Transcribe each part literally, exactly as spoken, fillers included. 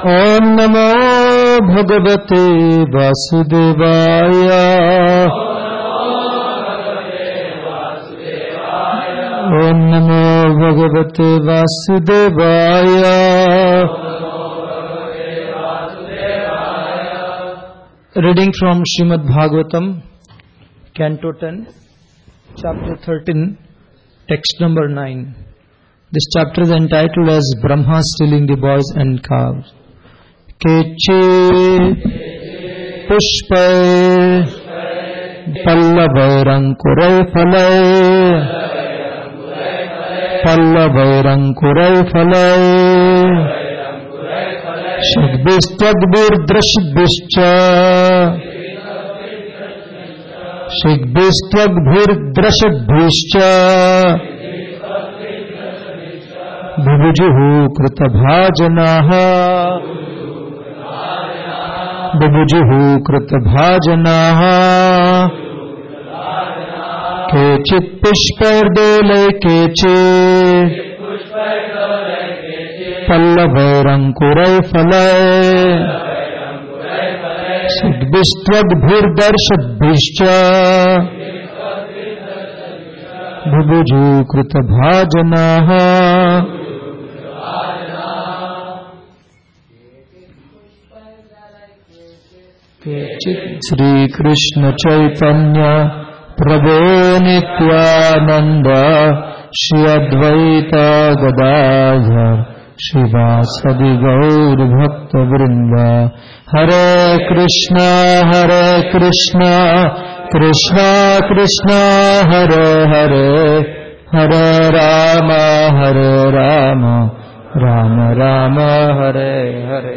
Om Namo Bhagavate Vasudevaya. Om Namo Bhagavate Vasudevaya. Reading from Srimad Bhagavatam, Canto ten, Chapter thirteen, Text number nine. This chapter is entitled as Brahma stealing the boys and calves. Keche Pushpai Pallavairankurai Phalai Pallavairankurai Phalai Shigbistadbir Drashidbishcha Shigbistadbir Drashidbishcha Bubujuhu Krita Bhajanaha Bubujuhu Krita Bhajanaha Kechit Pushpardole Keche Pallavairankurai Phalai Siddhistvadbhir Darshadbhishcha Bubuju Krita Bhajanaha. Shri Krishna Chaitanya Prabhu Nityananda Shri Advaita Gadadhar Shivasadi Gaur Bhakta Vrinda. Hare Krishna Hare Krishna Krishna Krishna Hare Hare Hare Rama Hare Rama Rama Rama Hare Hare.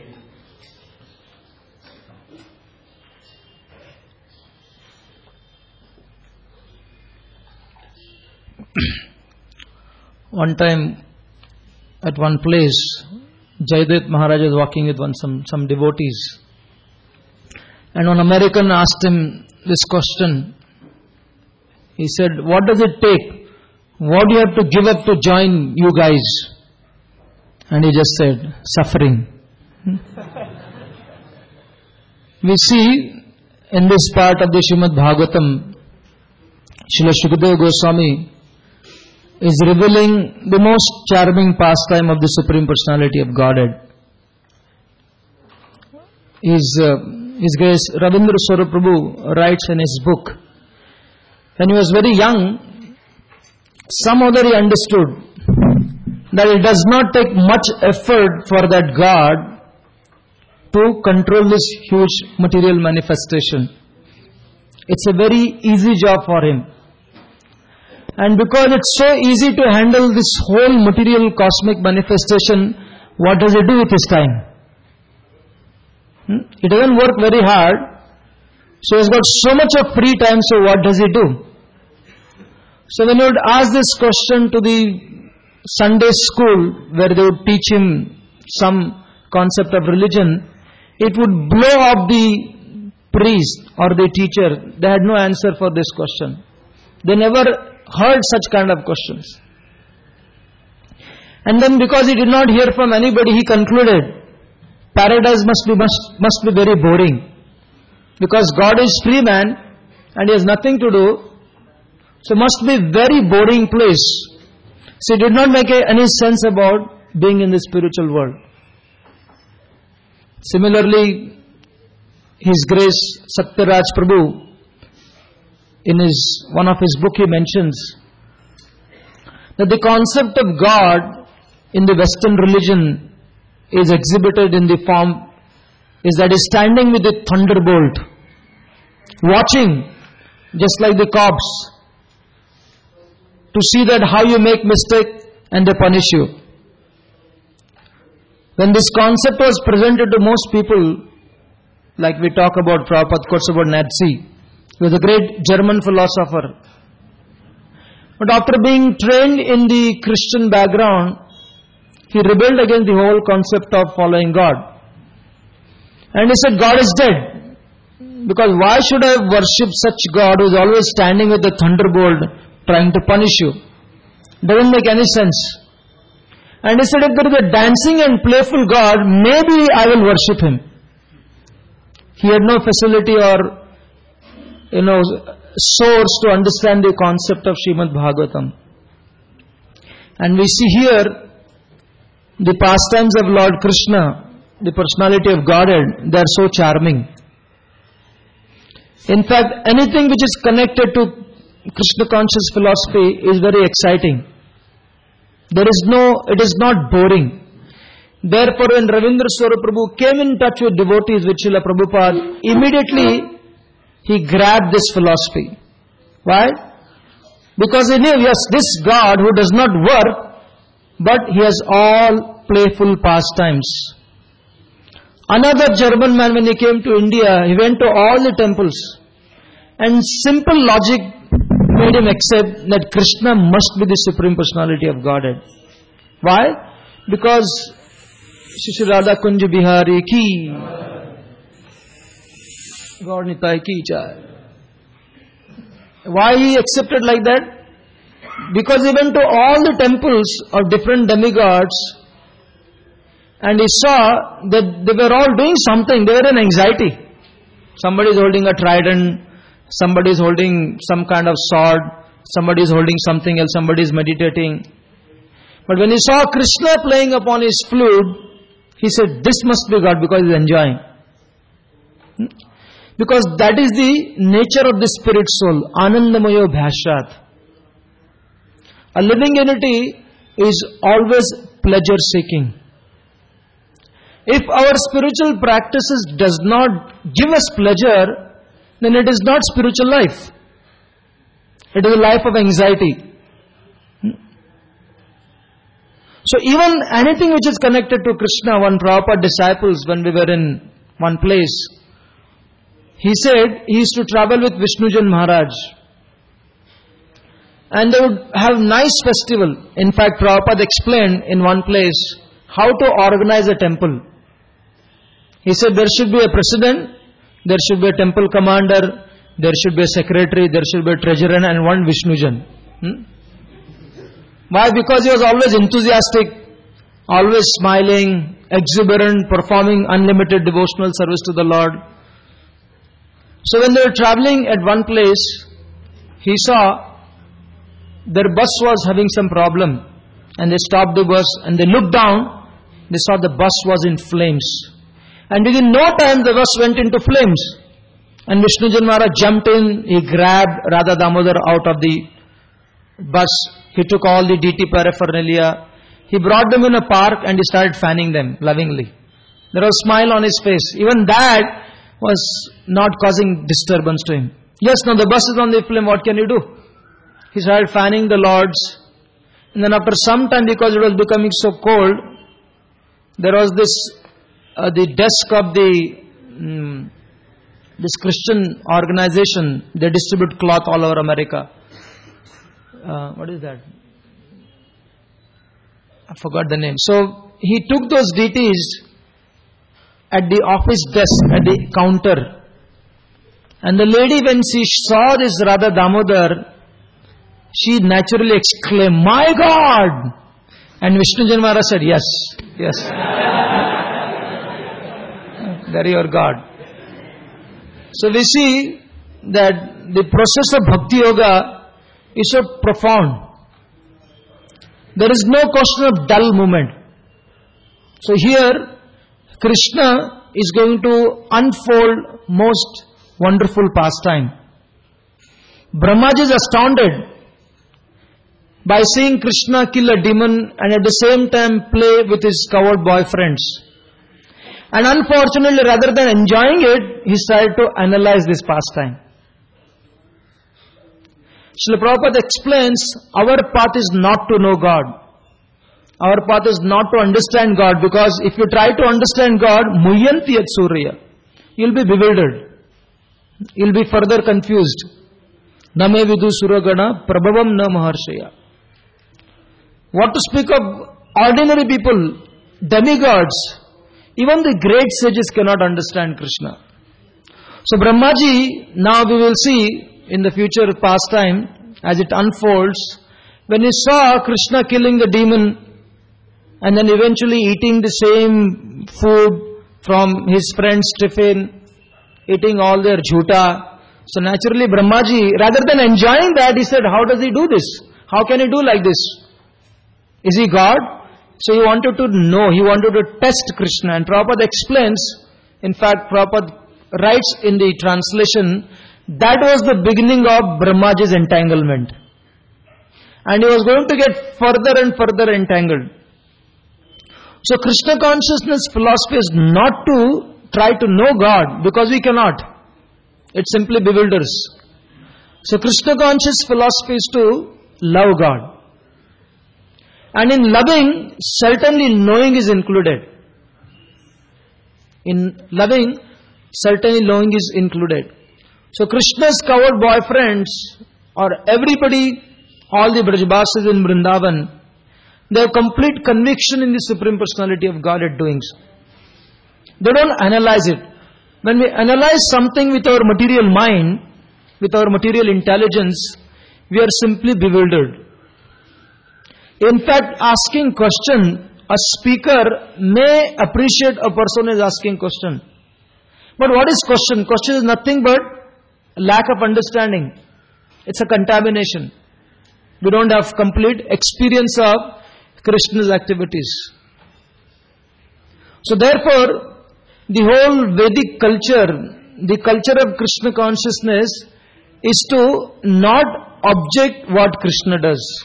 One time at one place, Jayadeva Maharaj was walking with one some, some devotees, and one American asked him this question. He said, what does it take? What do you have to give up to join you guys? And he just said, suffering. We see in this part of the Srimad Bhagavatam, Srila Shukadeva Goswami is revealing the most charming pastime of the Supreme Personality of Godhead. His, uh, His Grace Ravindra Swarup Prabhu writes in his book, when he was very young, somehow he understood that it does not take much effort for that God to control this huge material manifestation. It's a very easy job for him. And because it's so easy to handle this whole material cosmic manifestation, what does he do with his time? Hmm? He doesn't work very hard, so he's got so much of free time, so what does he do? So when you would ask this question to the Sunday school, where they would teach him some concept of religion, it would blow up the priest or the teacher. They had no answer for this question. They never heard such kind of questions. And then because he did not hear from anybody, he concluded, paradise must be must, must be very boring. Because God is free man and he has nothing to do, so must be very boring place. So it did not make any sense about being in the spiritual world. Similarly, His Grace Satyaraj Prabhu, in his one of his book, he mentions that the concept of God in the Western religion is exhibited in the form is that he's standing with a thunderbolt, watching just like the cops to see that how you make mistake and they punish you. When this concept was presented to most people, like we talk about Prabhupada quotes about Nazi, he was a great German philosopher. But after being trained in the Christian background, he rebelled against the whole concept of following God. And he said, God is dead. Because why should I worship such God who is always standing with the thunderbolt trying to punish you? Doesn't make any sense. And he said, if there is a dancing and playful God, maybe I will worship him. He had no facility or, you know, source to understand the concept of Srimad Bhagavatam. And we see here the pastimes of Lord Krishna, the personality of Godhead, they are so charming. In fact, anything which is connected to Krishna conscious philosophy is very exciting. There is no, it is not boring. Therefore, when Ravindra Swarup Prabhu came in touch with devotees with Srila Prabhupada, immediately he grabbed this philosophy. Why? Because he knew, yes, this God who does not work, but he has all playful pastimes. Another German man, when he came to India, he went to all the temples. And simple logic made him accept that Krishna must be the Supreme Personality of Godhead. Why? Because Shri Radha Kunj Bihari ki, Gaur Nitai ki jai. Why he accepted like that? Because he went to all the temples of different demigods and he saw that they were all doing something. They were in anxiety. Somebody is holding a trident, somebody is holding some kind of sword, somebody is holding something else, somebody is meditating. But when he saw Krishna playing upon his flute, he said, this must be God, because he is enjoying. Because that is the nature of the spirit soul. Anandamayo bhashat. A living entity is always pleasure seeking. If our spiritual practices does not give us pleasure, then it is not spiritual life. It is a life of anxiety. So even anything which is connected to Krishna, one Prabhupada disciples, when we were in one place, he said he used to travel with Vishnujan Maharaj. And they would have nice festival. In fact, Prabhupada explained in one place how to organize a temple. He said there should be a president, there should be a temple commander, there should be a secretary, there should be a treasurer and one Vishnujan. Hmm? Why? Because he was always enthusiastic, always smiling, exuberant, performing unlimited devotional service to the Lord. So when they were traveling at one place, he saw their bus was having some problem and they stopped the bus and they looked down, they saw the bus was in flames. And within no time the bus went into flames. And Vishnujan Maharaj jumped in, he grabbed Radha Damodar out of the bus, he took all the D T paraphernalia, he brought them in a park and he started fanning them lovingly. There was a smile on his face. Even that was not causing disturbance to him. Yes, now the bus is on the flame, what can you do? He started fanning the lords. And then after some time, because it was becoming so cold, there was this, uh, the desk of the, um, this Christian organization, they distribute cloth all over America. Uh, what is that? I forgot the name. So he took those D Ts at the office desk, at the counter. And the lady, when she saw this Radha Damodar, she naturally exclaimed, my God! And Vishnujan Maharaj said, yes, yes. There your God. So we see that the process of Bhakti Yoga is so profound. There is no question of dull moment. So here, Krishna is going to unfold most wonderful pastime. Brahmaji is astounded by seeing Krishna kill a demon and at the same time play with his coward boyfriends. And unfortunately, rather than enjoying it, he started to analyze this pastime. Srila Prabhupada explains, our path is not to know God. Our path is not to understand God, because if you try to understand God, muyanti yat surya, you'll be bewildered. You'll be further confused. Name vidu suragana prabhavam na maharshaya. What to speak of ordinary people, demigods, even the great sages cannot understand Krishna. So Brahmaji, now we will see in the future pastime, as it unfolds, when he saw Krishna killing the demon, and then eventually eating the same food from his friend's tiffin, eating all their jhuta. So naturally Brahmaji, rather than enjoying that, he said, how does he do this? How can he do like this? Is he God? So he wanted to know, he wanted to test Krishna. And Prabhupada explains, in fact Prabhupada writes in the translation, that was the beginning of Brahmaji's entanglement. And he was going to get further and further entangled. So Krishna consciousness philosophy is not to try to know God, because we cannot. It simply bewilders. So Krishna conscious philosophy is to love God. And in loving, certainly knowing is included. In loving, certainly knowing is included. So Krishna's covered boyfriends, or everybody, all the Brajbasis in Vrindavan, they have complete conviction in the Supreme Personality of Godhead doings. They don't analyze it. When we analyze something with our material mind, with our material intelligence, we are simply bewildered. In fact, asking question, a speaker may appreciate a person is asking question. But what is question? Question is nothing but lack of understanding. It's a contamination. We don't have complete experience of Krishna's activities. So therefore, the whole Vedic culture, the culture of Krishna consciousness, is to not object what Krishna does.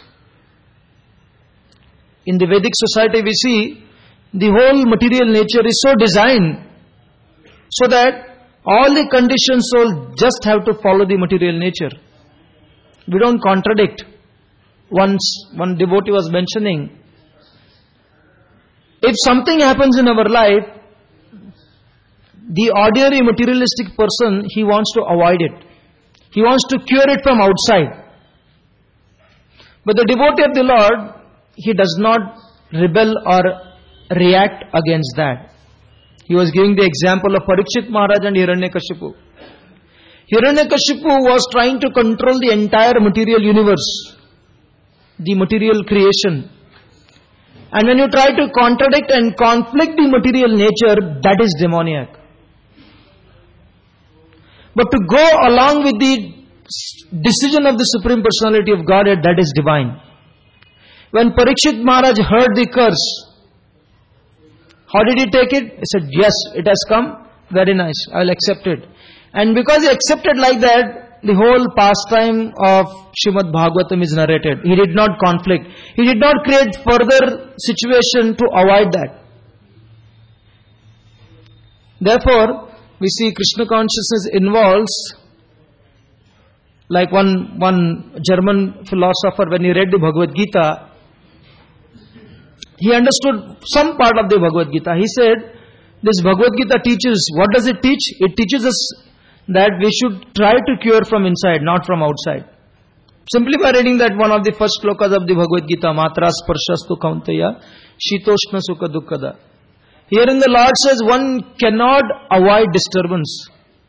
In the Vedic society we see, the whole material nature is so designed so that all the conditioned soul just have to follow the material nature. We don't contradict. Once one devotee was mentioning, if something happens in our life, the ordinary materialistic person, he wants to avoid it. He wants to cure it from outside. But the devotee of the Lord, he does not rebel or react against that. He was giving the example of Parikshit Maharaj and Hiranyakashipu. Hiranyakashipu was trying to control the entire material universe, the material creation. And when you try to contradict and conflict the material nature, that is demoniac. But to go along with the decision of the Supreme Personality of Godhead, that is divine. When Parikshit Maharaj heard the curse, how did he take it? He said, yes, it has come. Very nice. I will accept it. And because he accepted like that, the whole pastime of Srimad Bhagavatam is narrated. He did not conflict. He did not create further situation to avoid that. Therefore, we see Krishna consciousness involves, like one, one German philosopher, when he read the Bhagavad Gita, he understood some part of the Bhagavad Gita. He said, this Bhagavad Gita teaches, what does it teach? It teaches us that we should try to cure from inside, not from outside. Simply by reading that one of the first slokas of the Bhagavad Gita, Matra Sparshastu Kaunteya, Shitoshna Sukha Dukkada. Herein the Lord says one cannot avoid disturbance.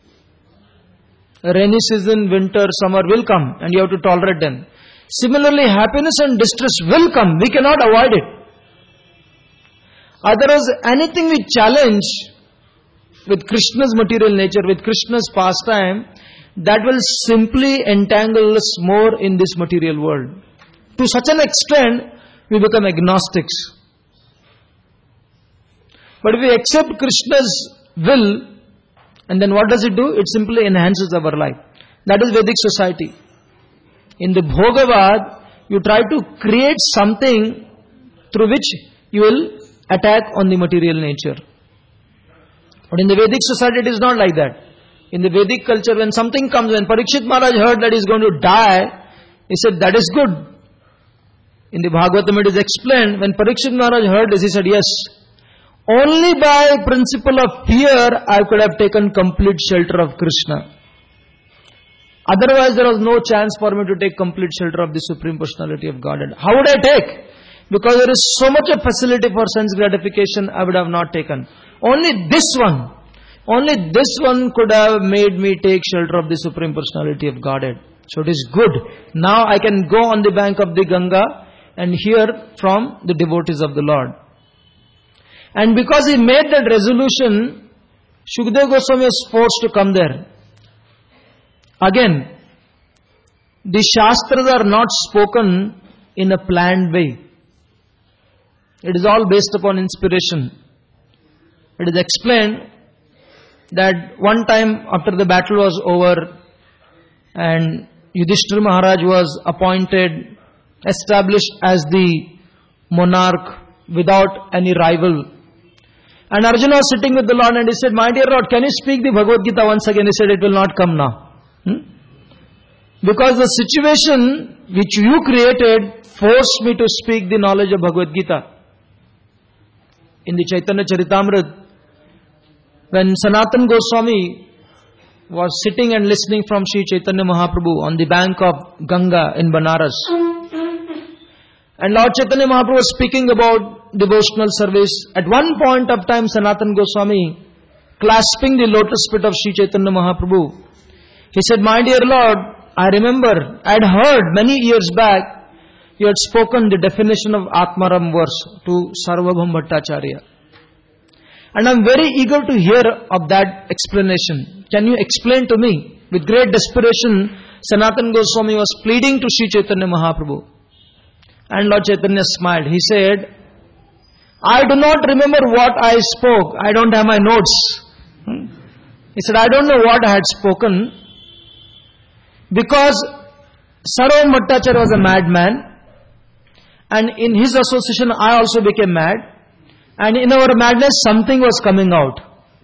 Rainy season, winter, summer will come and you have to tolerate them. Similarly, happiness and distress will come. We cannot avoid it. Otherwise, anything we challenge with Krishna's material nature, with Krishna's pastime, that will simply entangle us more in this material world. To such an extent, we become agnostics. But if we accept Krishna's will, and then what does it do? It simply enhances our life. That is Vedic society. In the Bhogavad, you try to create something through which you will attack on the material nature. But in the Vedic society, it is not like that. In the Vedic culture, when something comes, when Parikshit Maharaj heard that he is going to die, he said, that is good. In the Bhagavatam, it is explained, when Parikshit Maharaj heard this, he said, yes, only by principle of fear, I could have taken complete shelter of Krishna. Otherwise, there was no chance for me to take complete shelter of the Supreme Personality of Godhead. How would I take? Because there is so much of facility for sense gratification, I would have not taken. Only this one, only this one could have made me take shelter of the Supreme Personality of Godhead. So it is good. Now I can go on the bank of the Ganga and hear from the devotees of the Lord. And because he made that resolution, Shukadeva Goswami was forced to come there. Again, the Shastras are not spoken in a planned way. It is all based upon inspiration. It is explained that one time after the battle was over and Yudhishthira Maharaj was appointed, established as the monarch without any rival. And Arjuna was sitting with the Lord and he said, "My dear Lord, can you speak the Bhagavad Gita once again?" He said, "It will not come now." Hmm? Because the situation which you created forced me to speak the knowledge of Bhagavad Gita. In the Chaitanya Charitamrita, when Sanatana Goswami was sitting and listening from Sri Chaitanya Mahaprabhu on the bank of Ganga in Banaras, and Lord Chaitanya Mahaprabhu was speaking about devotional service. At one point of time, Sanatana Goswami, clasping the lotus feet of Sri Chaitanya Mahaprabhu, he said, "My dear Lord, I remember, I had heard many years back, you had spoken the definition of Atmaram verse to Sarvabhaum Bhattacharya. And I am very eager to hear of that explanation. Can you explain to me?" With great desperation, Sanatana Goswami was pleading to Sri Chaitanya Mahaprabhu. And Lord Chaitanya smiled. He said, "I do not remember what I spoke. I don't have my notes." He said, "I don't know what I had spoken, because Sarvabhaum Bhattacharya was a madman, and in his association I also became mad, and in our madness something was coming out.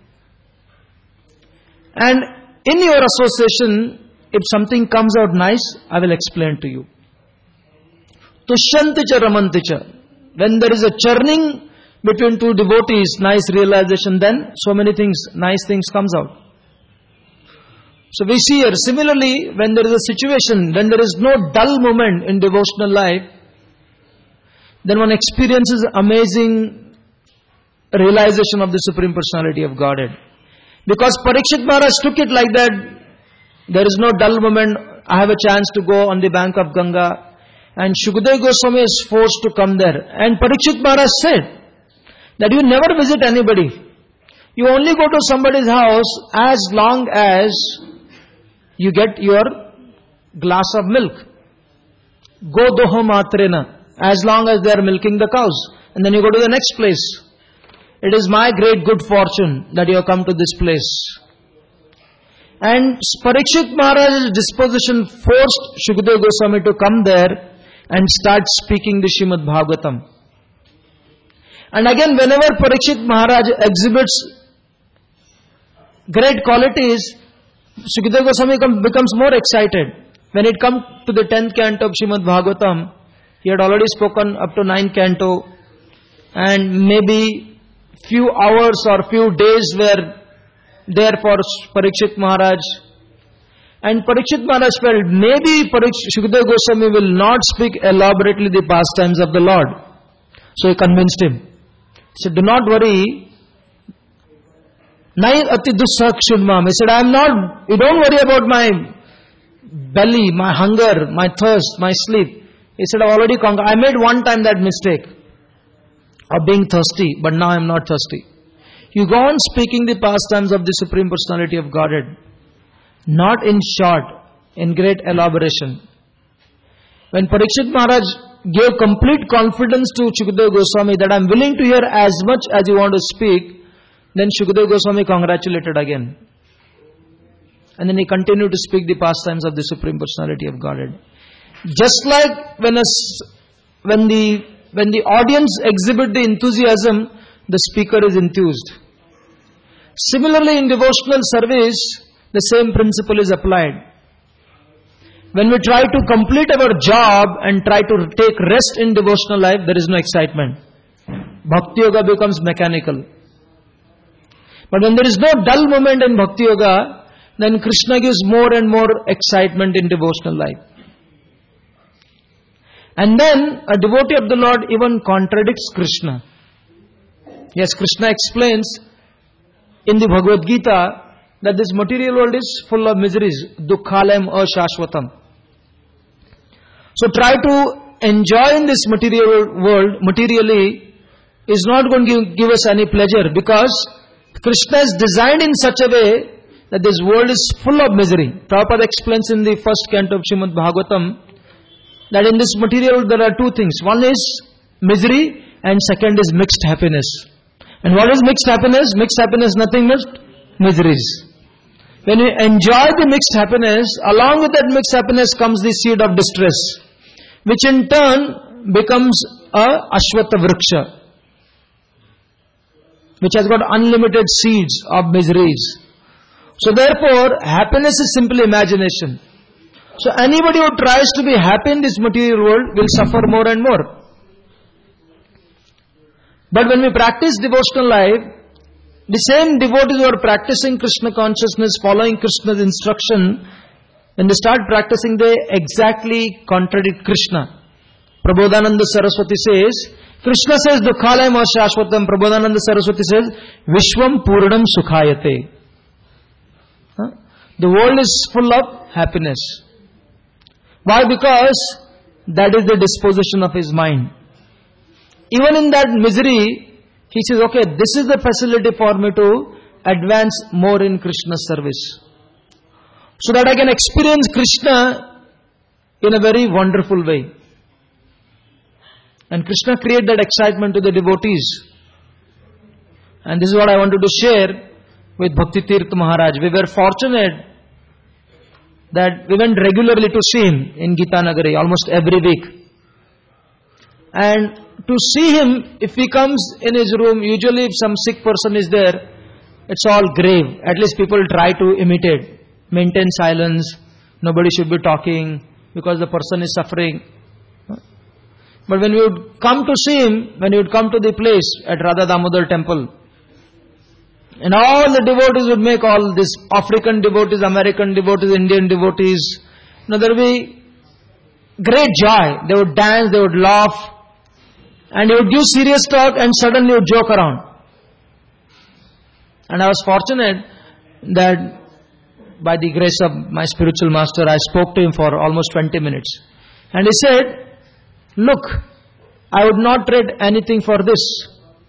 And in your association, if something comes out nice, I will explain to you. Tushyanticha ramanticha. When there is a churning between two devotees, nice realization, then so many things, nice things comes out." So we see here, similarly, when there is a situation, when there is no dull moment in devotional life, then one experiences amazing realization of the Supreme Personality of Godhead. Because Parikshit Maharaj took it like that, there is no dull moment, I have a chance to go on the bank of Ganga, and Shukadeva Goswami is forced to come there. And Parikshit Maharaj said that you never visit anybody. You only go to somebody's house as long as you get your glass of milk. Godoho matrena. As long as they are milking the cows. And then you go to the next place. It is my great good fortune that you have come to this place. And Parikshit Maharaj's disposition forced Shukadeva Goswami to come there and start speaking the Srimad Bhagavatam. And again, whenever Parikshit Maharaj exhibits great qualities, Shukadeva Goswami becomes more excited. When it comes to the tenth canto of Srimad Bhagavatam, he had already spoken up to ninth canto, and maybe few hours or few days were there for Parikshit Maharaj. And Parikshit Maharaj felt maybe Shukadeva Goswami will not speak elaborately the pastimes of the Lord. So he convinced him. He said, "Do not worry. Nai ati dussakshunmam." He said, "I am not, you don't worry about my belly, my hunger, my thirst, my sleep." He said, "I already conquered. I made one time that mistake of being thirsty, but now I am not thirsty." You go on speaking the pastimes of the Supreme Personality of Godhead, not in short, in great elaboration. When Parikshit Maharaj gave complete confidence to Shukadeva Goswami that I am willing to hear as much as you want to speak, then Shukadeva Goswami congratulated again. And then he continued to speak the pastimes of the Supreme Personality of Godhead. Just like when a, when the when the audience exhibit the enthusiasm, the speaker is enthused. Similarly, in devotional service, the same principle is applied. When we try to complete our job and try to take rest in devotional life, there is no excitement. Bhakti Yoga becomes mechanical. But when there is no dull moment in Bhakti Yoga, then Krishna gives more and more excitement in devotional life. And then a devotee of the Lord even contradicts Krishna. Yes, Krishna explains in the Bhagavad Gita that this material world is full of miseries. Dukkhalayam ashashvatam. So try to enjoy in this material world materially is not going to give, give us any pleasure, because Krishna is designed in such a way that this world is full of misery. Prabhupada explains in the first canto of Srimad Bhagavatam that in this material there are two things. One is misery and second is mixed happiness. And what is mixed happiness? Mixed happiness, nothing but miseries. When we enjoy the mixed happiness, along with that mixed happiness comes the seed of distress, which in turn becomes a Ashwata Vriksha, which has got unlimited seeds of miseries. So therefore, happiness is simply imagination. So anybody who tries to be happy in this material world will suffer more and more. But when we practice devotional life, the same devotees who are practicing Krishna consciousness, following Krishna's instruction, when they start practicing, they exactly contradict Krishna. Prabodhananda Saraswati says, Krishna says, Dukhalayam Shashvatam. Prabodhananda Saraswati says, Vishwam Purnam Sukhayate. Huh? The world is full of happiness. Why? Because that is the disposition of his mind. Even in that misery, he says, okay, this is the facility for me to advance more in Krishna's service, so that I can experience Krishna in a very wonderful way. And Krishna created that excitement to the devotees. And this is what I wanted to share with Bhakti Tirtha Maharaj. We were fortunate that we went regularly to see him in Gita Nagari, almost every week. And to see him, if he comes in his room, usually if some sick person is there, it's all grave. At least people try to imitate, maintain silence, nobody should be talking because the person is suffering. But when we would come to see him, when he would come to the place at Radha Damodar temple, and all the devotees would make all these African devotees, American devotees, Indian devotees, you know, there would be great joy. They would dance, they would laugh, and he would give serious talk and suddenly would joke around. And I was fortunate that by the grace of my spiritual master, I spoke to him for almost twenty minutes. And he said, look, I would not trade anything for this.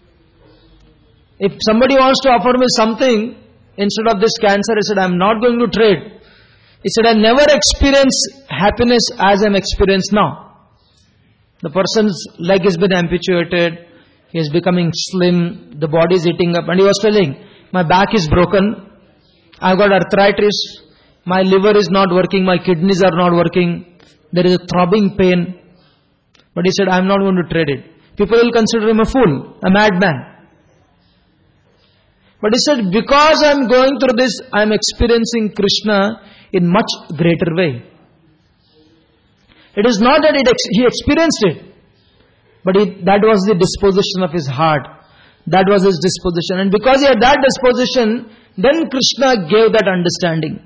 If somebody wants to offer me something instead of this cancer, he said, I am not going to trade. He said, I never experienced happiness as I am experienced now. The person's leg has been amputated, he is becoming slim, the body is eating up, and he was telling, my back is broken, I have got arthritis, my liver is not working, my kidneys are not working, there is a throbbing pain. But he said, I am not going to trade it. People will consider him a fool, a madman. But he said, because I am going through this, I am experiencing Krishna in much greater way. It is not that it ex- he experienced it, but he, that was the disposition of his heart. That was his disposition. And because he had that disposition, then Krishna gave that understanding.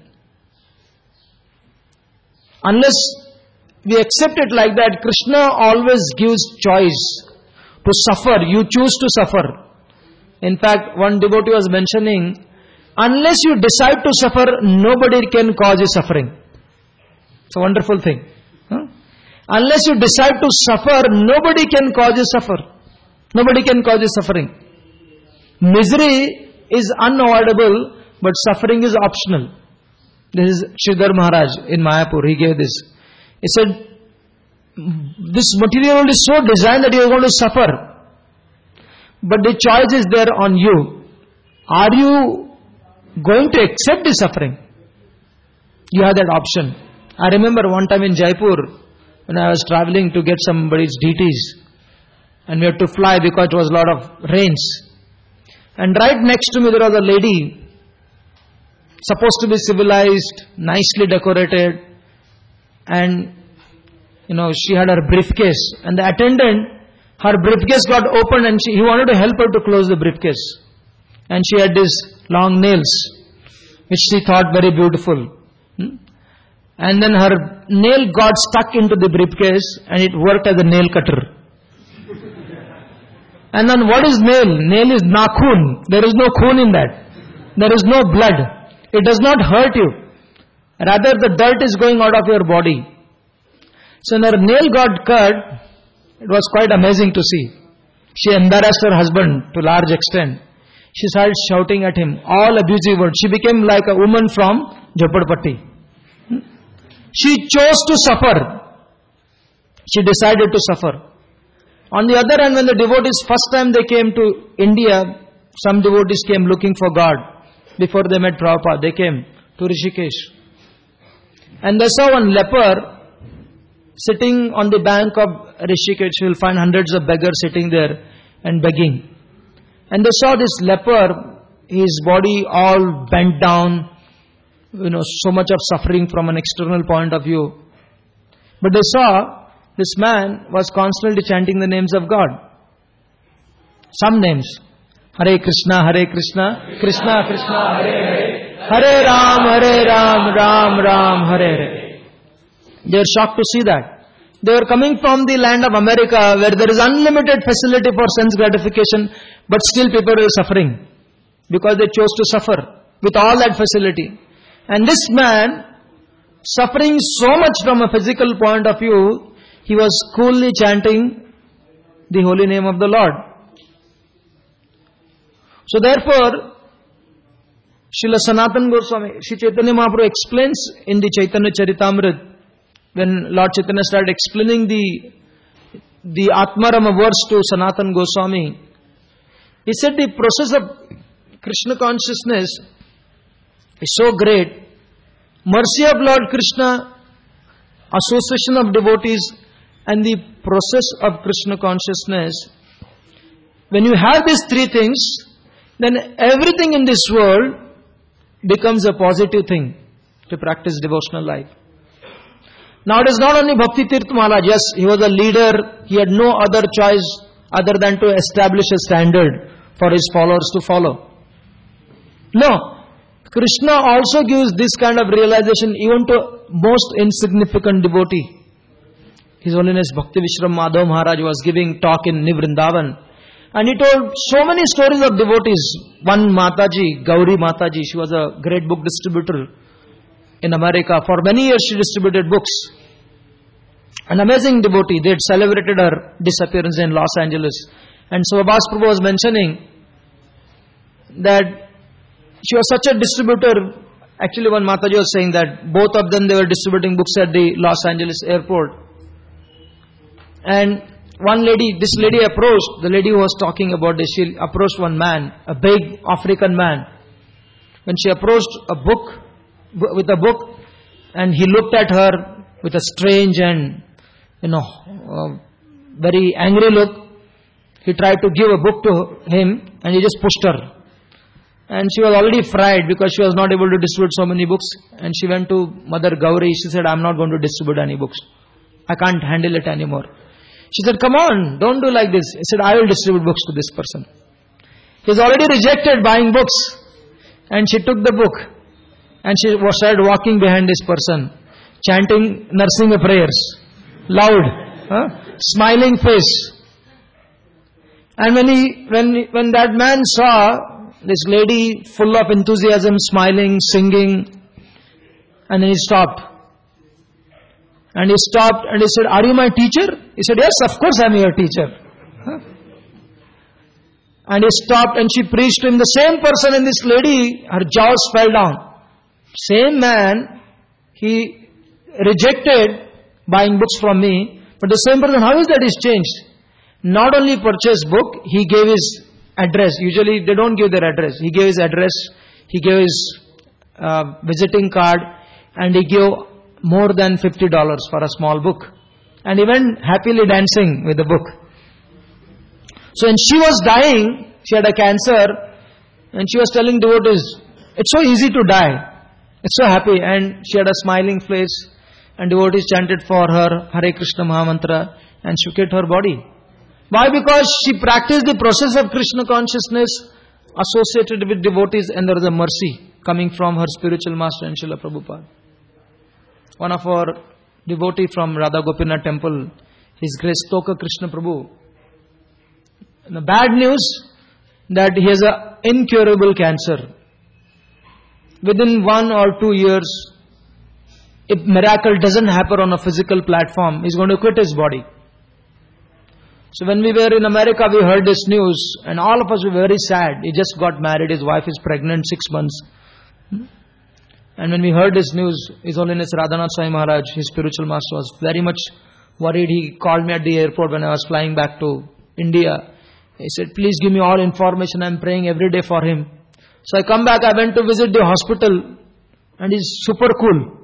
Unless we accept it like that, Krishna always gives choice to suffer. You choose to suffer. In fact, one devotee was mentioning, unless you decide to suffer, nobody can cause you suffering. It's a wonderful thing. Huh? Unless you decide to suffer, nobody can cause you suffer. Nobody can cause you suffering. Misery is unavoidable, but suffering is optional. This is Sridhar Maharaj in Mayapur. He gave this. He said, this material world is so designed that you are going to suffer. But the choice is there on you. Are you going to accept the suffering? You have that option. I remember one time in Jaipur, when I was traveling to get somebody's D Ts, and we had to fly because it was a lot of rains. And right next to me there was a lady, supposed to be civilized, nicely decorated, and you know, she had her briefcase, and the attendant, her briefcase got opened and she, he wanted to help her to close the briefcase. And she had these long nails, which she thought very beautiful. Hmm? And then her nail got stuck into the briefcase and it worked as a nail cutter. And then what is nail? Nail is nakhun. There is no khun in that. There is no blood. It does not hurt you. Rather, the dirt is going out of your body. So when her nail got cut, it was quite amazing to see. She embarrassed her husband to a large extent. She started shouting at him, all abusive words. She became like a woman from Jhopadpatti. She chose to suffer. She decided to suffer. On the other hand, when the devotees, first time they came to India, some devotees came looking for God. Before they met Prabhupada, they came to Rishikesh. And they saw one leper sitting on the bank of Rishikesh. You will find hundreds of beggars sitting there and begging. And they saw this leper, his body all bent down, you know, so much of suffering from an external point of view. But they saw this man was constantly chanting the names of God. Some names. Hare Krishna, Hare Krishna, Krishna Krishna, Hare Hare, Hare Ram, Hare Ram, Ram Ram, Hare Hare. They were shocked to see that. They were coming from the land of America where there is unlimited facility for sense gratification, but still people were suffering because they chose to suffer with all that facility. And this man, suffering so much from a physical point of view, he was coolly chanting the holy name of the Lord. So therefore, Srila Sanatana Goswami, Sri Chaitanya Mahaprabhu explains in the Chaitanya Charitamrita, when Lord Chaitanya started explaining the, the Atmarama verse to Sanatana Goswami, he said the process of Krishna consciousness is so great. Mercy of Lord Krishna, association of devotees, and the process of Krishna consciousness. When you have these three things, then everything in this world becomes a positive thing to practice devotional life. Now it is not only Bhakti Tirtha Maharaj, yes, he was a leader, he had no other choice other than to establish a standard for his followers to follow. No, Krishna also gives this kind of realization even to most insignificant devotee. His Holiness Bhakti Vishram Madhav Maharaj was giving talk in Nivrindavan, and he told so many stories of devotees. One Mataji, Gauri Mataji, she was a great book distributor in America. For many years she distributed books. An amazing devotee. They had celebrated her disappearance in Los Angeles. And so Abbas Prabhu was mentioning that she was such a distributor. Actually, one Mataji was saying that both of them, they were distributing books at the Los Angeles airport. And one lady, this lady approached, the lady who was talking about this, she approached one man, a big African man. When she approached a book, with a book, and he looked at her with a strange and, you know, uh, very angry look. He tried to give a book to him, and he just pushed her. And she was already fried because she was not able to distribute so many books. And she went to Mother Gauri. She said, I'm not going to distribute any books. I can't handle it anymore. She said, come on, don't do like this. He said, I will distribute books to this person. He's already rejected buying books. And she took the book. And she started walking behind this person, chanting Narsimha prayers, loud, huh? Smiling face. And when he, when, when that man saw this lady full of enthusiasm, smiling, singing, and then he stopped. And he stopped and he said, are you my teacher? He said, yes, of course I am your teacher. Huh? And he stopped and she preached to him. The same person and this lady, her jaws fell down. Same man, he rejected buying books from me, but the same person, how is that he's changed? Not only purchased book, he gave his address. Usually they don't give their address. He gave his address, he gave his uh, visiting card, and he gave more than fifty dollars for a small book. And he went happily dancing with the book. So when she was dying, she had a cancer, and she was telling devotees, it's so easy to die. It's so happy. And she had a smiling face, and devotees chanted for her Hare Krishna Mahamantra, and she quit her body. Why? Because she practiced the process of Krishna consciousness associated with devotees, and there was a mercy coming from her spiritual master and Srila Prabhupada. One of our devotee from Radha Gopinath temple, His Grace Toka Krishna Prabhu. The bad news that he has an incurable cancer. Within one or two years, if miracle doesn't happen on a physical platform, he's going to quit his body. So when we were in America, we heard this news and all of us were very sad. He just got married, his wife is pregnant six months. And when we heard this news, His Holiness Radhanath Swami Maharaj, his spiritual master, was very much worried. He called me at the airport when I was flying back to India. He said, please give me all information. I'm praying every day for him. So I come back, I went to visit the hospital and he's super cool.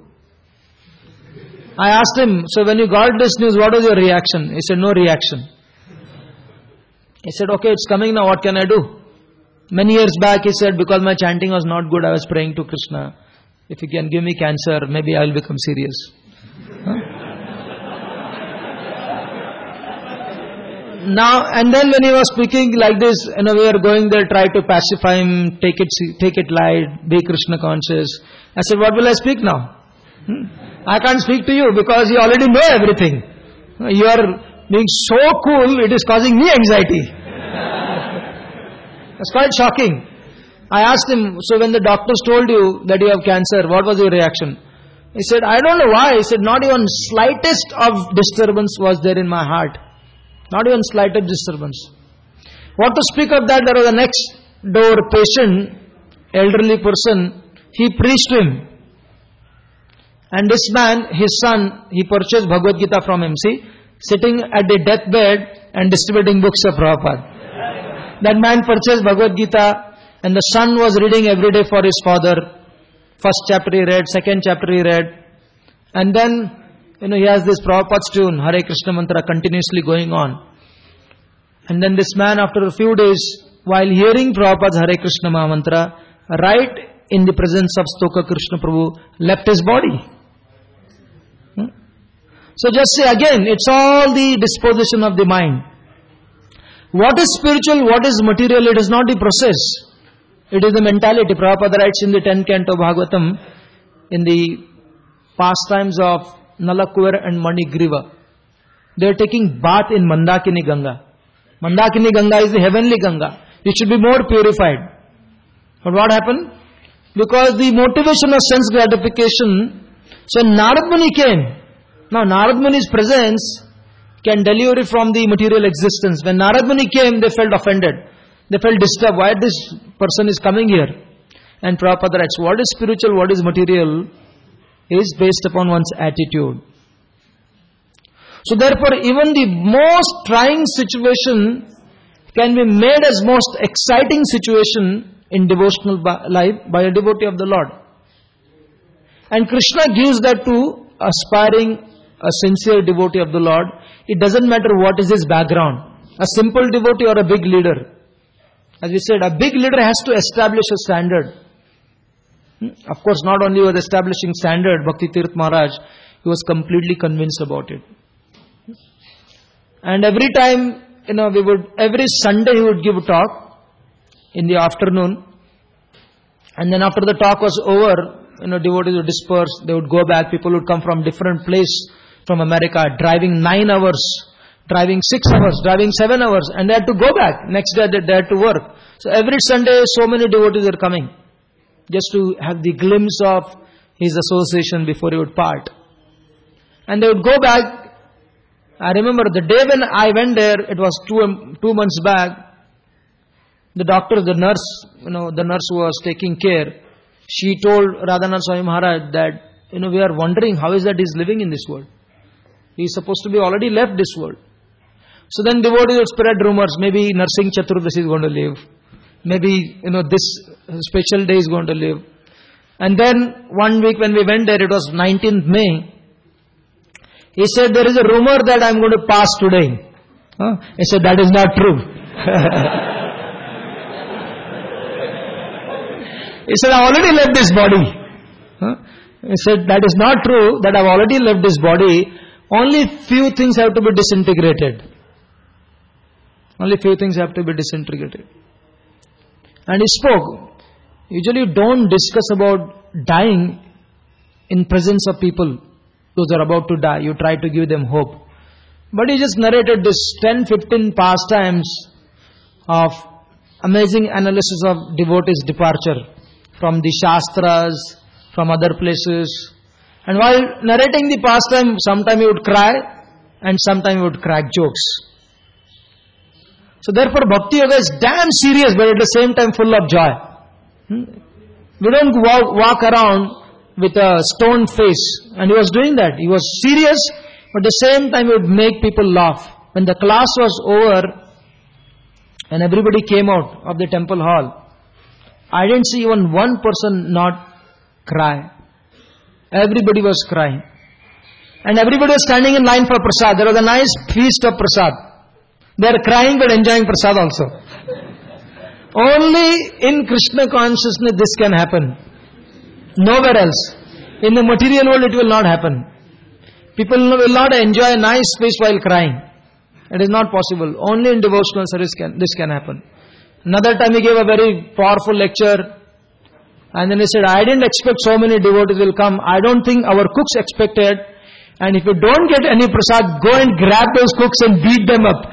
I asked him, so when you got this news, what was your reaction? He said, no reaction. He said, okay, it's coming now, what can I do? Many years back, he said, because my chanting was not good, I was praying to Krishna. If you can give me cancer, maybe I will become serious. Huh? Now, and then when he was speaking like this, you know, we were going there, try to pacify him, take it, take it light, be Krishna conscious. I said, what will I speak now? Hmm? I can't speak to you because you already know everything. You are being so cool, it is causing me anxiety. It's quite shocking. I asked him, so when the doctors told you that you have cancer, what was your reaction? He said, I don't know why. He said, not even slightest of disturbance was there in my heart. Not even slightest disturbance. What to speak of that, there was a next door patient, elderly person, he preached to him. And this man, his son, he purchased Bhagavad Gita from him. See, sitting at the deathbed and distributing books of Prabhupada. That man purchased Bhagavad Gita and the son was reading every day for his father. First chapter he read, second chapter he read. And then, you know, he has this Prabhupada's tune, Hare Krishna mantra, continuously going on. And then this man, after a few days, while hearing Prabhupada's Hare Krishna mantra, right in the presence of Stoka Krishna Prabhu, left his body. So just say again, it's all the disposition of the mind. What is spiritual, what is material, it is not the process. It is the mentality. Prabhupada writes in the tenth canto Bhagavatam, in the pastimes of Nalakuvar and Manigriva. They are taking bath in Mandakini Ganga. Mandakini Ganga is the heavenly Ganga. It should be more purified. But what happened? Because the motivation of sense gratification, so Narad Muni came. Now Narad Muni's presence can deliver from the material existence. When Narad Muni came, they felt offended. They felt disturbed. Why this person is coming here? And Prabhupada writes, what is spiritual, what is material is based upon one's attitude. So therefore, even the most trying situation can be made as most exciting situation in devotional life by a devotee of the Lord. And Krishna gives that to aspiring, a sincere devotee of the Lord. It doesn't matter what is his background. A simple devotee or a big leader. As we said, a big leader has to establish a standard. Of course, not only was establishing standard, Bhakti Tirth Maharaj, he was completely convinced about it. And every time, you know, we would, every Sunday he would give a talk in the afternoon. And then after the talk was over, you know, devotees would disperse, they would go back, people would come from different places from America, driving nine hours, driving six hours, driving seven hours, and they had to go back. Next day they had to work. So every Sunday, so many devotees are coming, just to have the glimpse of his association before he would part. And they would go back. I remember the day when I went there, it was two, two months back, the doctor, the nurse, you know, the nurse who was taking care, she told Radhanath Swami Maharaj that, you know, we are wondering how is that he is living in this world. He is supposed to be already left this world. So then devotees would spread rumors, maybe Narsingh Chaturdasi is going to live. Maybe, you know, this special day is going to live. And then one week when we went there, it was nineteenth May. He said, there is a rumor that I am going to pass today. Huh? He said, that is not true. He said, I already left this body. Huh? He said, that is not true, that I have already left this body. Only few things have to be disintegrated. Only few things have to be disintegrated. And he spoke. Usually you don't discuss about dying in presence of people. Those are about to die. You try to give them hope. But he just narrated this ten fifteen pastimes of amazing analysis of devotees' departure from the Shastras, from other places. And while narrating the pastime, sometime he would cry and sometime he would crack jokes. So therefore Bhakti Yoga is damn serious, but at the same time full of joy. Hmm? We don't walk, walk around with a stone face. And he was doing that. He was serious, but at the same time he would make people laugh. When the class was over and everybody came out of the temple hall, I didn't see even one person not cry. Everybody was crying. And everybody was standing in line for prasad. There was a nice feast of prasad. They are crying but enjoying prasad also. Only in Krishna consciousness this can happen. Nowhere else. In the material world it will not happen. People will not enjoy a nice feast while crying. It is not possible. Only in devotional service can this can happen. Another time he gave a very powerful lecture. And then he said, I didn't expect so many devotees will come. I don't think our cooks expected. And if you don't get any prasad, go and grab those cooks and beat them up.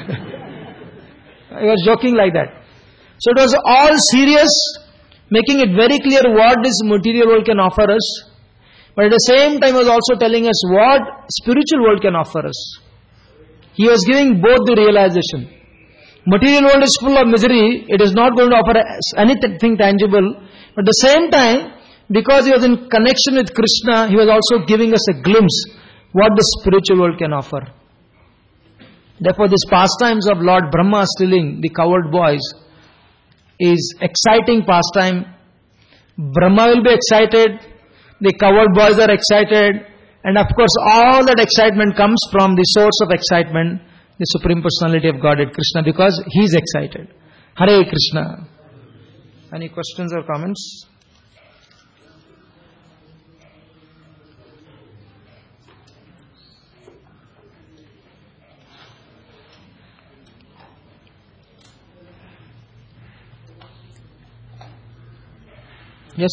He was joking like that. So it was all serious, making it very clear what this material world can offer us. But at the same time he was also telling us what spiritual world can offer us. He was giving both the realization. Material world is full of misery. It is not going to offer anything tangible. But at the same time, because he was in connection with Krishna, he was also giving us a glimpse what the spiritual world can offer. Therefore, these pastimes of Lord Brahma stealing the cowherd boys is exciting pastime. Brahma will be excited, the cowherd boys are excited, and of course all that excitement comes from the source of excitement, the Supreme Personality of Godhead, Krishna, because he is excited. Hare Krishna. Any questions or comments? Yes.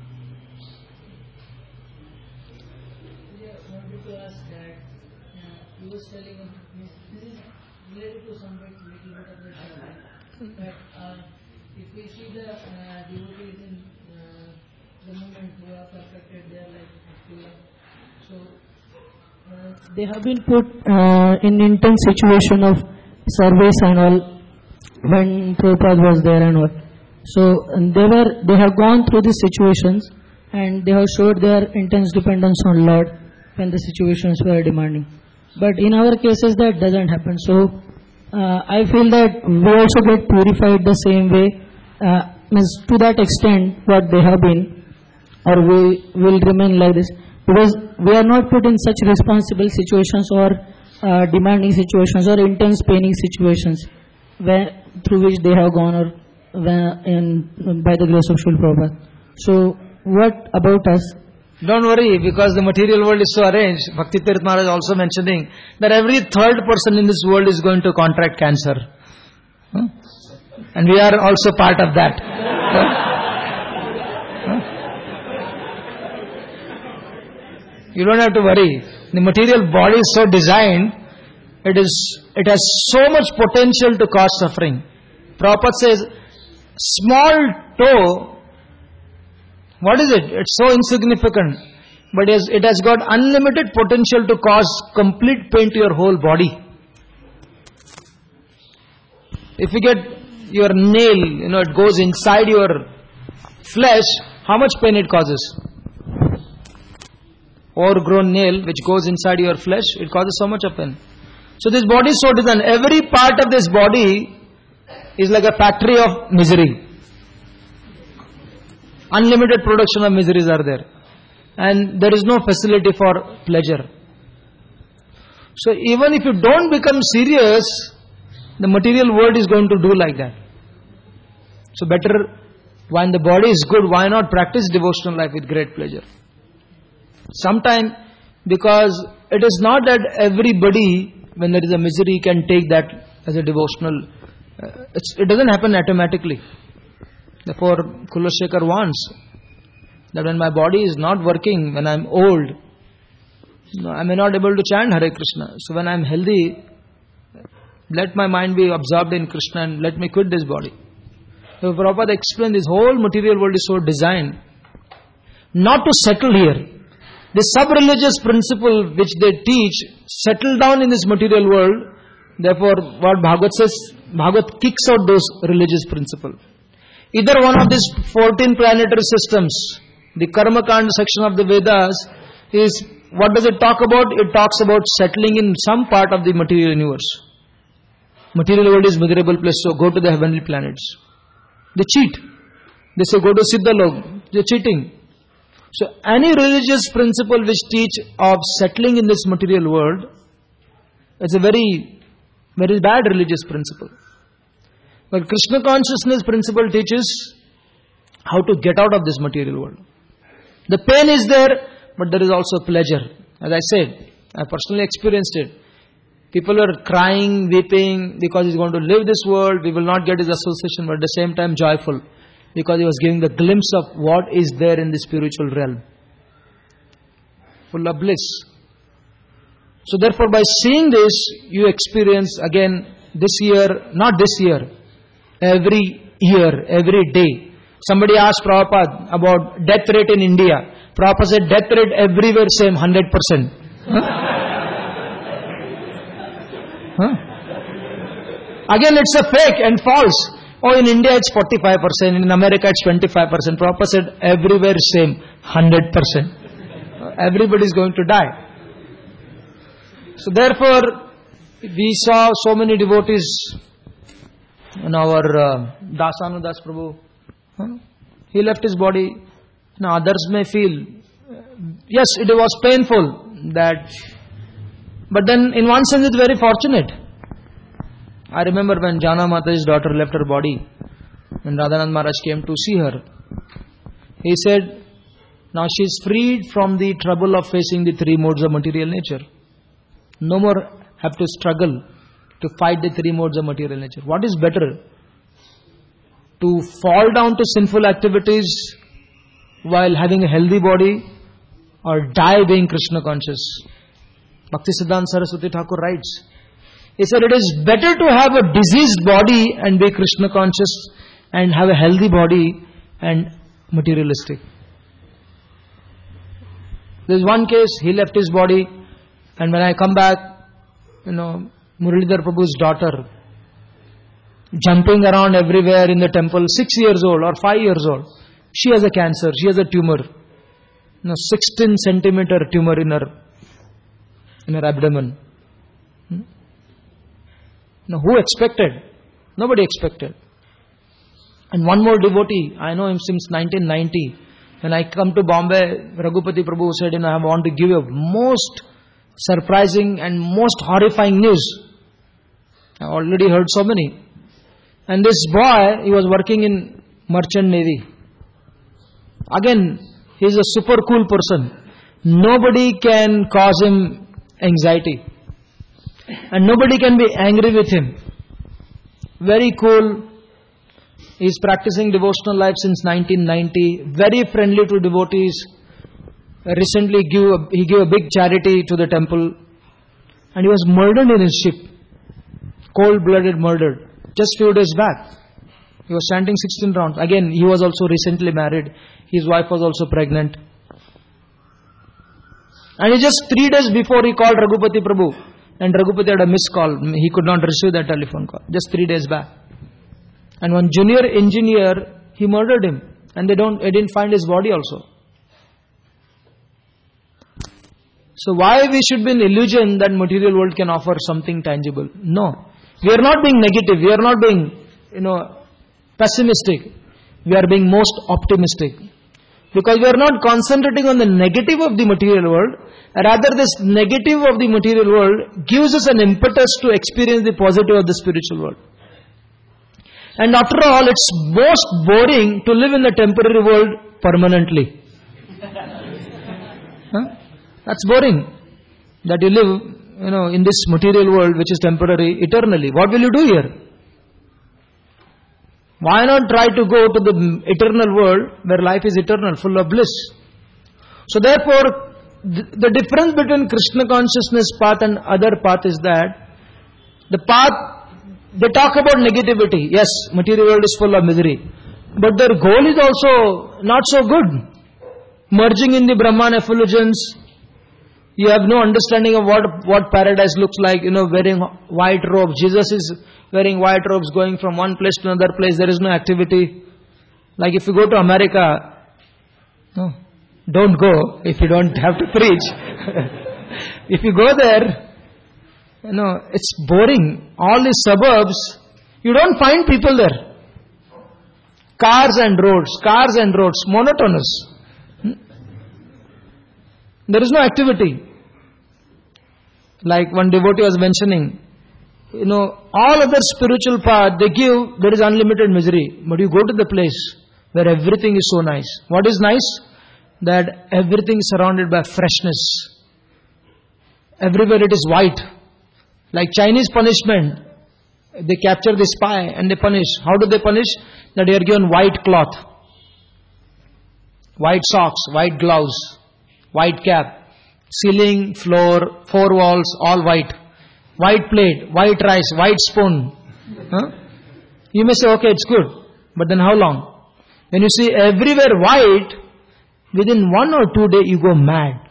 Yeah, I wanted to ask that uh, he was telling this is related to some bit, little bit of the topic, that uh, if we see the uh, devotees in uh, the moment who are perfected their life, so uh, they have been put uh, in intense situation of service and all when Prabhupada was there and all. So they were, they have gone through these situations and they have showed their intense dependence on Lord when the situations were demanding. But in our cases that doesn't happen. So uh, I feel that we also get purified the same way, uh, means to that extent what they have been, or we will remain like this because we are not put in such responsible situations or uh, demanding situations or intense paining situations where, through which they have gone or in, by the grace of Srila Prabhupada. So, what about us? Don't worry, because the material world is so arranged. Bhakti Tirth Maharaj also mentioning that every third person in this world is going to contract cancer. Huh? And we are also part of that. Huh? Huh? You don't have to worry. The material body is so designed, it is it has so much potential to cause suffering. Prabhupada says, small toe, what is it? It's so insignificant, but it has got unlimited potential to cause complete pain to your whole body. If you get your nail, you know, it goes inside your flesh, how much pain it causes? Overgrown nail which goes inside your flesh, it causes so much of pain. So this body is so designed, every part of this body is like a factory of misery. Unlimited production of miseries are there. And there is no facility for pleasure. So even if you don't become serious, the material world is going to do like that. So better, when the body is good, why not practice devotional life with great pleasure? Sometime, because it is not that everybody, when there is a misery, can take that as a devotional. Uh, it's, it doesn't happen automatically. Therefore, Kulashekar wants that when my body is not working, when I am old, you know, I may not be able to chant Hare Krishna. So when I am healthy, let my mind be absorbed in Krishna and let me quit this body. So Prabhupada explained this whole material world is so designed not to settle here. The sub-religious principle which they teach, settle down in this material world, Therefore, what Bhagavad says, Bhagavad kicks out those religious principles. Either one of these fourteen planetary systems, the Karma Kanda section of the Vedas, is, what does it talk about? It talks about settling in some part of the material universe. Material world is miserable place, so go to the heavenly planets. They cheat. They say go to Siddhalok. They are cheating. So any religious principle which teach of settling in this material world, it's a very, very bad religious principle. But Krishna consciousness principle teaches how to get out of this material world. The pain is there, but there is also pleasure. As I said, I personally experienced it. People are crying, weeping because he's going to leave this world. We will not get his association, but at the same time joyful because he was giving the glimpse of what is there in the spiritual realm. Full of bliss. So therefore, by seeing this, you experience again this year, not this year, every year, every day. Somebody asked Prabhupada about death rate in India. Prabhupada said death rate everywhere same, one hundred percent. Huh? Huh? Again, it's a fake and false. Oh, in India it's forty-five percent, in America it's twenty-five percent. Prabhupada said everywhere same, one hundred percent. Everybody is going to die. So therefore, we saw so many devotees in our uh, Dasanudas Prabhu. Huh? He left his body. Now others may feel, yes, it was painful that, but then in one sense it's very fortunate. I remember when Jana Mataji's daughter left her body, when Radhanand Maharaj came to see her, he said, now she is freed from the trouble of facing the three modes of material nature. No more have to struggle to fight the three modes of material nature. What is better? To fall down to sinful activities while having a healthy body, or die being Krishna conscious? Bhaktisiddhanta Saraswati Thakur writes, he said it is better to have a diseased body and be Krishna conscious and have a healthy body and materialistic. There is one case, he left his body, and when I come back, you know, Muralidhar Prabhu's daughter, jumping around everywhere in the temple, six years old or five years old. She has a cancer, she has a tumor. You know, sixteen centimeter tumor in her, in her abdomen. Hmm? Now, who expected? Nobody expected. And one more devotee, I know him since nineteen ninety. When I come to Bombay, Raghupati Prabhu said, you know, I want to give you most surprising and most horrifying news. I already heard so many. And this boy, he was working in Merchant Navy. Again, he is a super cool person. Nobody can cause him anxiety. And nobody can be angry with him. Very cool. He is practicing devotional life since nineteen ninety. Very friendly to devotees. Recently give a, he gave a big charity to the temple. And he was murdered in his ship. Cold-blooded murdered. Just few days back. He was chanting sixteen rounds. Again, he was also recently married. His wife was also pregnant. And he just three days before he called Raghupati Prabhu. And Raghupati had a missed call. He could not receive that telephone call. Just three days back. And one junior engineer, he murdered him. And they don't, they didn't find his body also. So why we should be in illusion that material world can offer something tangible? No. We are not being negative. We are not being, you know, pessimistic. We are being most optimistic. Because we are not concentrating on the negative of the material world. Rather, this negative of the material world gives us an impetus to experience the positive of the spiritual world. And after all, it's most boring to live in the temporary world permanently. Huh? That's boring. That you live, you know, in this material world which is temporary, eternally. What will you do here? Why not try to go to the eternal world where life is eternal, full of bliss? So therefore, the, the difference between Krishna consciousness path and other path is that the path, they talk about negativity. Yes, material world is full of misery. But their goal is also not so good. Merging in the Brahman effulgence, You have no understanding of what, what paradise looks like, you know, wearing white robes. Jesus is wearing white robes, going from one place to another place. There is no activity. Like if you go to America, no, don't go if you don't have to preach. If you go there, you know, it's boring. All these suburbs, you don't find people there. Cars and roads, cars and roads, monotonous. There is no activity. Like one devotee was mentioning, you know, all other spiritual path, they give, there is unlimited misery. But you go to the place where everything is so nice. What is nice? That everything is surrounded by freshness. Everywhere it is white. Like Chinese punishment. They capture the spy and they punish. How do they punish? That they are given white cloth, white socks, white gloves, white cap, ceiling, floor, four walls, all white. White plate, white rice, white spoon. Huh? You may say, okay, it's good. But then how long? When you see everywhere white, within one or two days you go mad.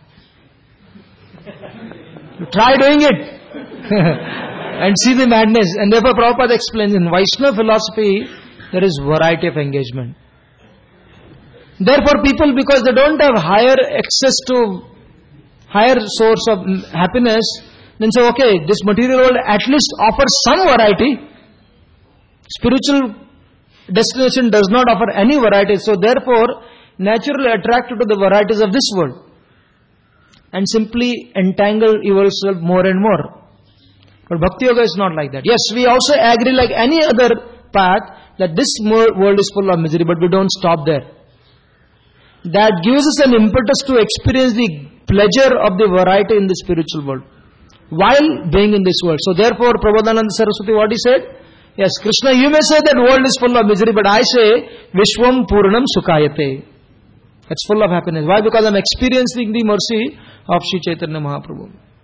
You try doing it. And see the madness. And therefore Prabhupada explains in Vaishnava philosophy, there is variety of engagement. Therefore people, because they don't have higher access to higher source of happiness, then say, okay, this material world at least offers some variety. Spiritual destination does not offer any variety. So therefore, naturally attracted to the varieties of this world. And simply entangle yourself more and more. But Bhakti Yoga is not like that. Yes, we also agree like any other path that this world is full of misery, but we don't stop there. That gives us an impetus to experience the pleasure of the variety in the spiritual world while being in this world. So therefore, Prabodhananda Saraswati, what he said? Yes, Krishna, you may say that world is full of misery, but I say, Vishwam Purnam Sukayate. It's full of happiness. Why? Because I'm experiencing the mercy of Sri Chaitanya Mahaprabhu.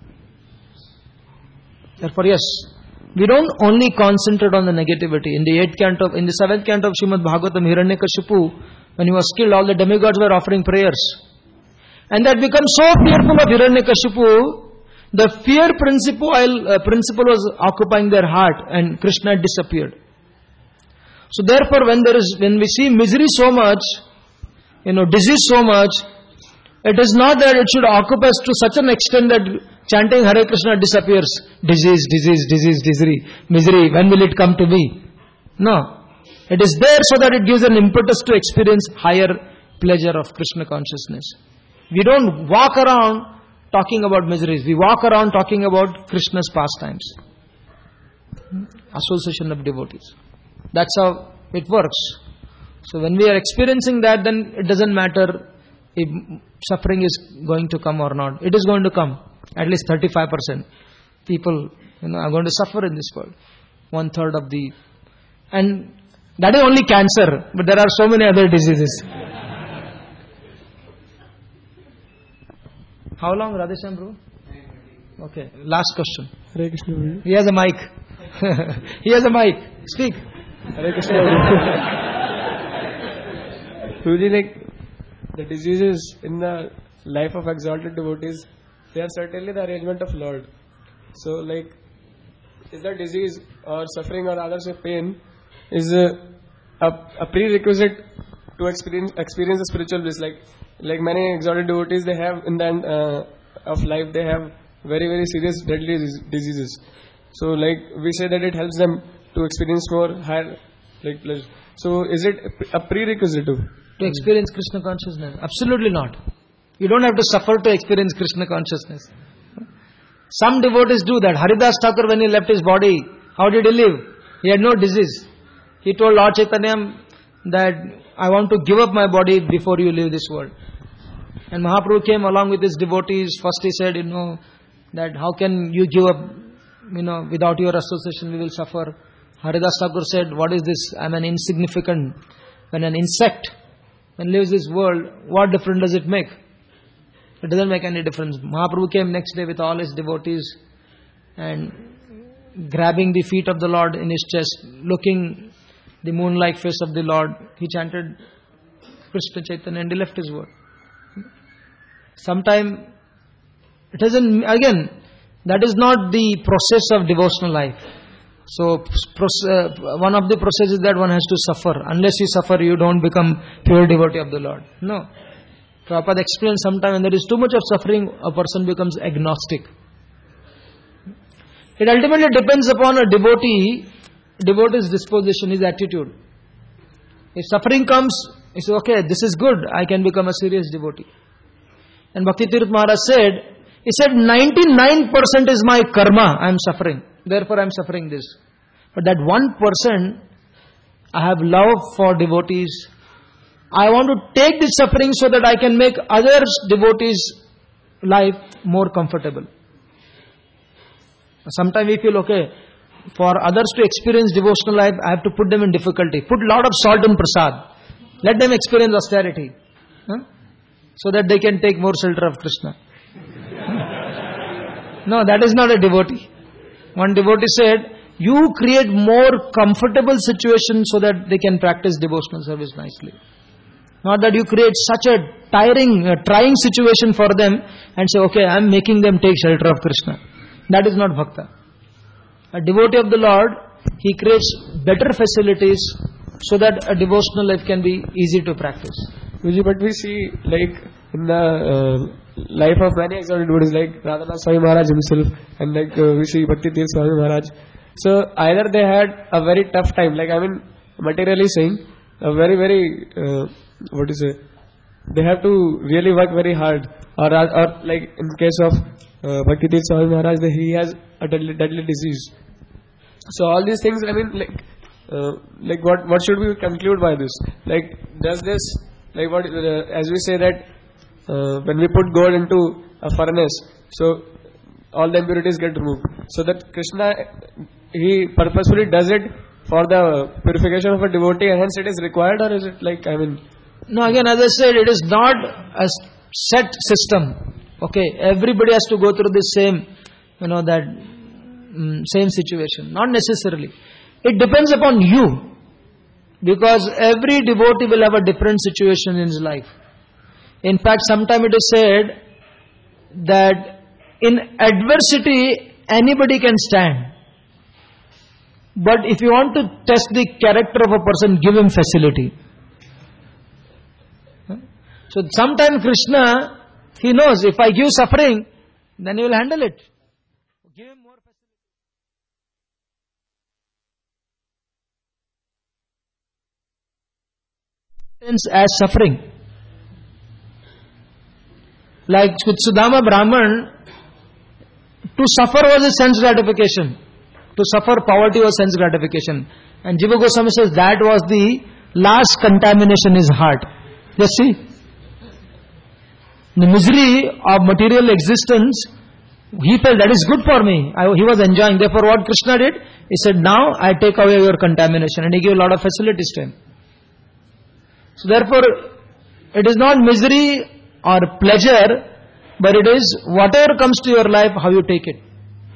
Therefore, yes, we don't only concentrate on the negativity. In the eighth canto, in the seventh canto of Srimad Bhagavatam, Hiranyakashipu, when he was killed, all the demigods were offering prayers. And that becomes so fearful of Hiranyakashipu, the fear principle, uh, principle was occupying their heart, and Krishna disappeared. So therefore, when there is, when we see misery so much, you know, disease so much, it is not that it should occupy us to such an extent that chanting Hare Krishna disappears. Disease, disease, disease, disease, misery. When will it come to me? No. It is there so that it gives an impetus to experience higher pleasure of Krishna consciousness. We don't walk around talking about miseries. We walk around talking about Krishna's pastimes. Association of devotees. That's how it works. So when we are experiencing that, then it doesn't matter if suffering is going to come or not. It is going to come. At least thirty-five percent people, you know, are going to suffer in this world. One third of the... And that is only cancer, but there are so many other diseases. How long, Radhesham bro? Okay, last question. Hare Krishna. He has a mic. He has a mic. Speak. Hare Krishna. Guruji, like the diseases in the life of exalted devotees, they are certainly the arrangement of Lord. So, like, is the disease or suffering or rather say pain is a, a, a prerequisite to experience experience the spiritual bliss. Like, like many exalted devotees, they have in the end uh, of life, they have very very serious deadly diseases. So, like we say that it helps them to experience more higher like pleasure. So, is it a prerequisite to to experience Krishna consciousness? Absolutely not. You don't have to suffer to experience Krishna consciousness. Some devotees do that. Haridas Thakur, when he left his body, how did he live? He had no disease. He told Lord Chaitanya that I want to give up my body before you leave this world. And Mahaprabhu came along with his devotees. First he said, you know, that how can you give up, you know, without your association we will suffer. Haridas Thakur said, what is this? I am an insignificant. When an insect when leaves this world, what difference does it make? It doesn't make any difference. Mahaprabhu came next day with all his devotees and grabbing the feet of the Lord in his chest, looking the moon-like face of the Lord, he chanted Krishna Chaitanya and he left his world. Sometime It isn't, again, that is not the process of devotional life. So, uh, one of the processes that one has to suffer. Unless you suffer, you don't become pure devotee of the Lord. No. Prabhupada explained sometime when there is too much of suffering, a person becomes agnostic. It ultimately depends upon a devotee, devotee's disposition, his attitude. If suffering comes, he says, okay, this is good, I can become a serious devotee. And Bhakti Tirth Maharaj said, he said, ninety-nine percent is my karma, I am suffering. Therefore I am suffering this. But that one percent, I have love for devotees. I want to take this suffering so that I can make others' devotees' life more comfortable. Sometimes we feel, okay, for others to experience devotional life, I have to put them in difficulty. Put a lot of salt in prasad. Let them experience austerity. Huh? So that they can take more shelter of Krishna. No, that is not a devotee. One devotee said, you create more comfortable situations so that they can practice devotional service nicely. Not that you create such a tiring, uh, trying situation for them and say, okay, I am making them take shelter of Krishna. That is not bhakta. A devotee of the Lord, he creates better facilities so that a devotional life can be easy to practice. But we see, like, in the uh, life of many exalted devotees, like Radhanath Swami Maharaj himself, and like uh, we see Bhakti Tirth Swami Maharaj. So either they had a very tough time, like I mean, materially saying, a very, very, uh, what is it? They have to really work very hard. Or, or like in case of uh, Bhakti Tirth Swami Maharaj, he has a deadly, deadly disease. So all these things, I mean, like, uh, like what, what should we conclude by this? Like, does this, like what, uh, as we say that uh, when we put gold into a furnace, so all the impurities get removed. So that Krishna, he purposefully does it for the purification of a devotee, and hence it is required, or is it like, I mean... No, again, as I said, it is not a set system. Okay, everybody has to go through the same, you know, that um, same situation. Not necessarily. It depends upon you. Because every devotee will have a different situation in his life. In fact, sometimes it is said that in adversity, anybody can stand. But if you want to test the character of a person, give him facility. So sometimes Krishna, he knows if I give suffering, then he will handle it. Give him more facility. As suffering. Like with Sudama Brahman, to suffer was a sense gratification. To suffer poverty was sense gratification. And Jiva Goswami says that was the last contamination in his heart. Just see. The misery of material existence, he felt that is good for me. I, he was enjoying. Therefore what Krishna did? He said, now I take away your contamination. And he gave a lot of facilities to him. So therefore, it is not misery or pleasure, but it is whatever comes to your life, how you take it.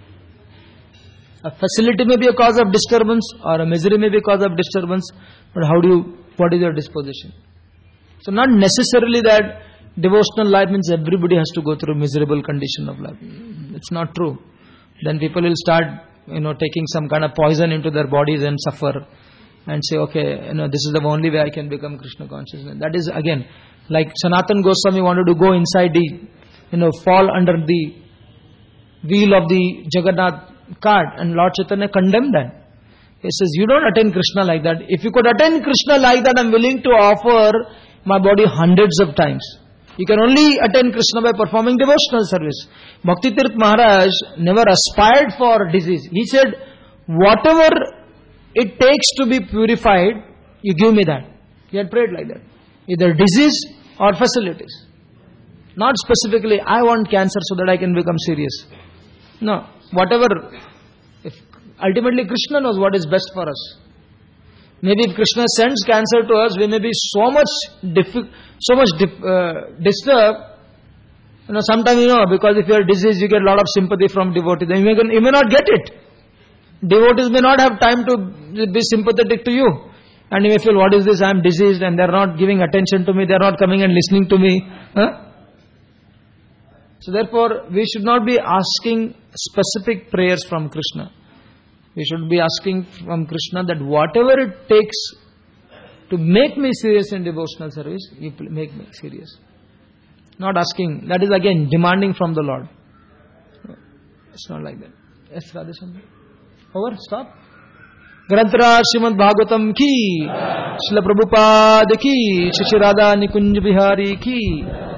A facility may be a cause of disturbance, or a misery may be a cause of disturbance, but how do you, what is your disposition? So not necessarily that devotional life means everybody has to go through a miserable condition of life. It's not true. Then people will start, you know, taking some kind of poison into their bodies and suffer and say, okay, you know, this is the only way I can become Krishna consciousness. That is again, like Sanatana Goswami wanted to go inside the, you know, fall under the wheel of the Jagannath cart, and Lord Chaitanya condemned that. He says, you don't attain Krishna like that. If you could attain Krishna like that, I'm willing to offer my body hundreds of times. You can only attain Krishna by performing devotional service. Bhakti Tirth Maharaj never aspired for disease. He said, whatever it takes to be purified, you give me that. He had prayed like that. Either disease or facilities. Not specifically, I want cancer so that I can become serious. No. Whatever, if ultimately Krishna knows what is best for us. Maybe if Krishna sends cancer to us, we may be so much diffi- so much dif- uh, disturbed. You know, sometimes, you know, because if you are diseased, you get a lot of sympathy from devotees. Then you may, you may not get it. Devotees may not have time to be sympathetic to you. And you may feel, what is this? I am diseased and they are not giving attention to me. They are not coming and listening to me. Huh? So therefore, we should not be asking specific prayers from Krishna. We should be asking from Krishna that whatever it takes to make me serious in devotional service, you make me serious. Not asking, that is again demanding from the Lord. It's not like that. Yes, Radheswami. Over, stop. Granthra Srimad Bhagavatam ki, Srila Prabhupada ki, Shri Radha Nikunj Bihari ki.